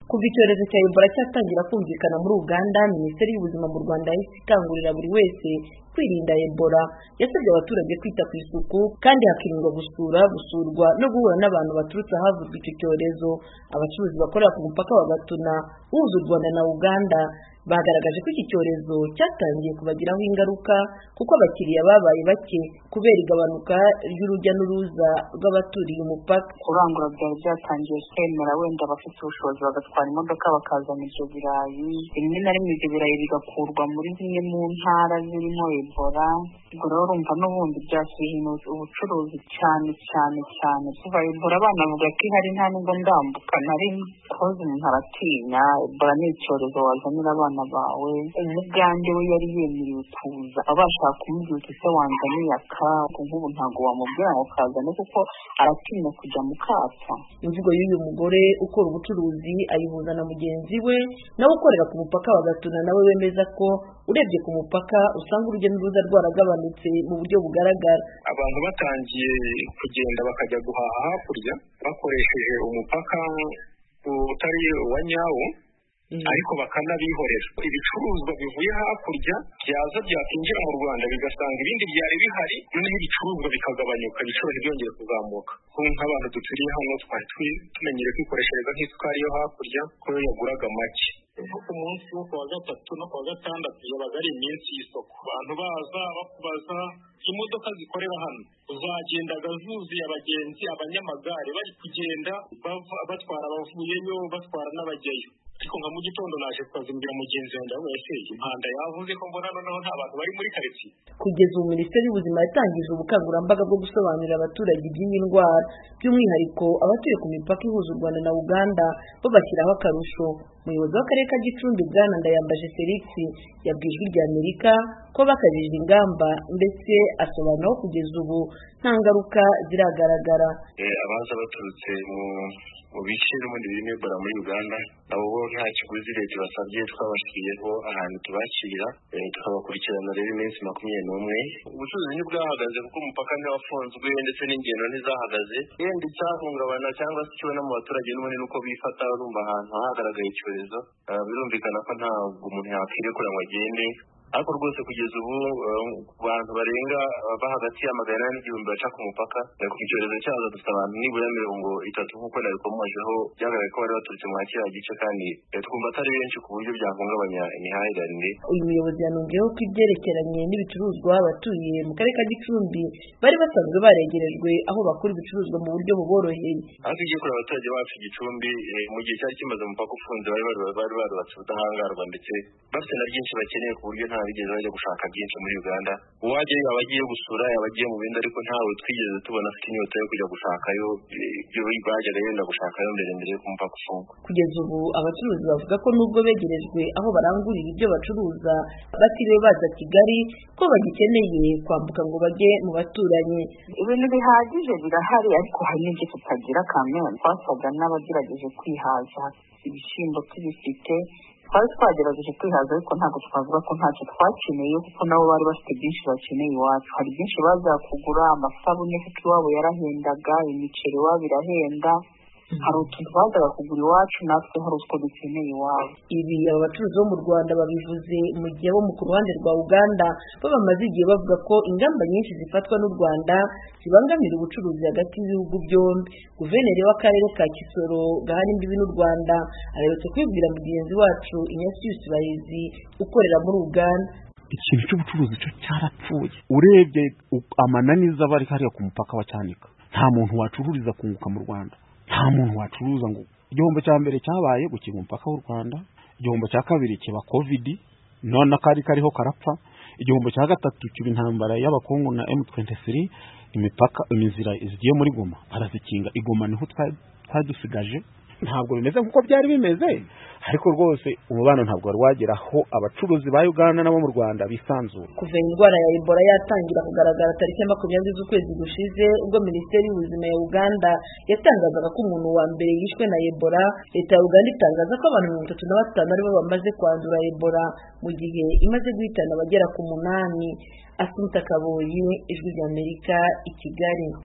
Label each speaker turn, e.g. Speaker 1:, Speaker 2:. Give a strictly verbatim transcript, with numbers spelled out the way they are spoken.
Speaker 1: Kuva icyorezo cya Ebola cyatangira kumvikana muri Uganda, Minisiteri y'Ubuzima mu Rwanda yahise ikangurira buri wese kwirinda Ebola. Yasabye abaturage kwita ku isuku kandi hakirindwa gusura, gusurwa no guhura n'abantu baturutse ahavuzwe icyo cyorezo. Abacuruzi bakorera ku mupaka wa Gatuna uhuza u Rwanda na Uganda bagaragaje ko iki cyorezo cyatangiye kubagiraho ingaruka kuko abakiriya babaye bake kubera igabanuka ry'urujya n'uruza rw'abaturiye umupaka.
Speaker 2: Kurangura byari byatangiye kwemera wenda abafite ubushobozi bagatwara imodoka bakazana ibyo birayi, rimwe na rimwe ibyo birayi bigakurwa muri zimwe mu ntara zirimo Ebola. Ubwo rero urumva n'ubundi byasubiza ubucuruzi cyane cyane cyane kuva Ebola abana bavuga ko ihari nta nubwo ndambuka nari koze umuntu aratinya. Ebola ni icyorezo wazanira abana bawe. Umugande we yari yemerewe kuza abashaka kumubwira ese wanzaniye aka nk'ubu ntabwo wamubwira ngo kazane kuko aratinya kujya mu kato.
Speaker 1: Imvugo y'uyu mugore ukora ubucuruzi ayihuza na mugenzi we nawe ukorera ku mupaka wa Gatuna, nawe wemeza ko urebye ku mupaka usanga urujya n'uruza rwaragabanutse mu buryo bugaragara.
Speaker 3: Abantu batangiye kugenda bakajya guhaha hakurya bakoresheje umupaka utari wa nyawo, ariko bakanabihorera. Ibicuruzwa bivuye hakurya byaza byakinjira mu Rwanda bigasanga ibindi byari bihari, noneho ibicuruzwa bikagabanyuka, ibiciro byongera kuzamuka. Nk'abantu duturiye hano twari tumenyereye kwikoreshereza nk'isukari yo hakurya ko yaguraga make. Ku munsi wo kuwa gatatu no kuwa gatandatu yabaga ari iminsi y'isoko, abantu baza bakubaza. Imodoka zikorera hano zagendaga zuzuye abagenzi, abanyamagare bari kugenda batwara abavuyeyo batwara n'abajyayo. Ariko nka mu gitondo naje kuzimbira mugenzi wanjye wese impanda yavuze ko mbona noneho nta bantu bari muri quartier.
Speaker 1: Kugeza ubu Minisiteri y'Ubuzima yatangije ubukangurambaga bwo gusobanurira abaturage iby'iyi ndwara, by'umwihariko abatuye ku mipaka ihuza u Rwanda na Uganda babashyiraho akarusho. Umuyobozi w'akarere ka Gicumbi Bwana Ndayambaje Felix yabwiye Ijwi ry'Amerika ko bakajije ingamba ndetse asobanura ko kugeza ubu nta ngaruka ziragaragara.
Speaker 3: Abaza baturutse mu mu bice n'ubundi birimo Ebola muri Uganda nabo bo nta kiguzi leta basabye, twabashiriyeho ahantu tubakira tukabakurikirana rero iminsi makumyabiri n'umwe. Ubucuruzi ntibwahagaze kuko umupaka ntiwafunzwe ndetse n'ingendo ntizahagaze. Yenda icyahungabana cyangwa se ikiwe no mu baturage n'ubundi nuko bifata urumva ahantu hagaragaye icyorezo, birumvikana ko ntabwo umuntu yakwiriye kugira ngo agende. Ariko rwose kugeza ubu abantu barenga ba hagati ya magana ane n'igihumbi baca ku mupaka ku icyorezo cyazo, dufite abantu nibura mirongo itatu nk'uko nabikomojeho, byagaragaye ko bari baturutse mu kiriya gice kandi twumva atari benshi ku buryo byahungabanya imihahiranire.
Speaker 1: Uyu muyobozi yanongeyeho ko ibyerekeranye n'ibicuruzwa abatuye mu karere ka Gicumbi bari basanzwe baregerejwe aho bakura ibicuruzwa mu buryo buboroheye.
Speaker 3: Ariko igiye kuri abaturage bacu Gicumbi mu gihe cyari kimaze umupaka ufunze bari bari barubatse ubudahangarwa ndetse bafite na byinshi bakeneye ku buryo nta bigeze bajya gushaka byinshi muri Uganda. Uwagiye abagiye gusura yabagiye mu bindi, ariko ntawe twigeze tubona afite inyota yo kujya gushakayo ibyo bajyaga yenda gushakayo mbere mbere yo kumva gufunga.
Speaker 1: Kugeza ubu abacuruzi bavuga ko nubwo begerejwe aho barangurira ibyo bacuruza batiriwe baza Kigali ko bagikeneye kwambuka ngo bajye mu baturanyi.
Speaker 2: Ibintu bihagije birahari, ariko hari n'ibyo tutagira kamwe. Twasaga n'abagerageje kwihaza, ibishyimbo tubifite, twari twagerageje kwihaza, ariko ntabwo twavuga ko ntacyo twakeneye kuko nabo bari bafite byinshi bakeneye iwacu. Hari byinshi baza kugura, amasabune kuko iwabo yarahendaga, imiceri iwabo irahenda. Hari utuntu bazaga kugura iwacu natwe hari utwo dukeneye iwabo.
Speaker 1: Ibi aba bacuruzi bo mu Rwanda babivuze mu gihe bo ku ruhande rwa Uganda bo bamaze igihe bavuga ko ingamba nyinshi zifatwa n'u Rwanda zibangamira ubucuruzi hagati y'ibihugu byombi. Guverineri w'akarere ka Kisoro gahana imbibi n'u Rwanda aherutse kwibwira mugenzi wacu Ignatius Bahizi ukorera muri Uganda.
Speaker 4: Ikintu cy'ubucuruzi cyo cyarapfuye. Urebye amananiza bari hariya ku mupaka wa Cyanika, nta muntu wacururiza kunguka mu Rwanda, nta muntu wacuruza ngo. Igihombo cya mbere cyabaye gukinga umupaka w'u Rwanda, igihombo cya kabiri kiba covid none kari kariho karapfa, igihombo cya gatatu kiba intambara y'abakungu na M twenty-three, imipaka imizira izigiye muri Goma barazikinga. Igoma niho twadusigaje, ntabwo bimeze nkuko byari bimeze, ariko rwose umubano ntabwo wari wagera aho abacuruzi ba Uganda nabo mu Rwanda bisanzura.
Speaker 1: Kuva indwara ya Ebola yatangira kugaragara tariki ya makumyabiri z'ukwezi gushize, ubwo Minisiteri y'Ubuzima ya Uganda yatangazaga ko umuntu wa mbere yishwe na Ebola, leta ya Uganda itangaza ko abantu mirongo itatu na batanu aribo bamaze kwandura Ebola mu gihe imaze guhitana abagera ku munani. Asumta Kaboyi, Ijwi ry'Amerika, i Kigali.